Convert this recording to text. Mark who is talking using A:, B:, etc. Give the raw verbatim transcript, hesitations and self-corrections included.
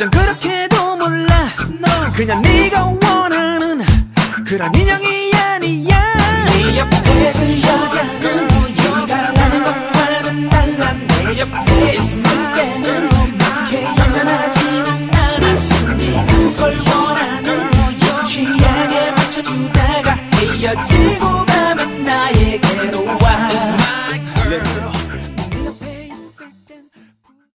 A: 어쩜 그렇게도 몰라 너 그냥 네가 원하는 그런 인형이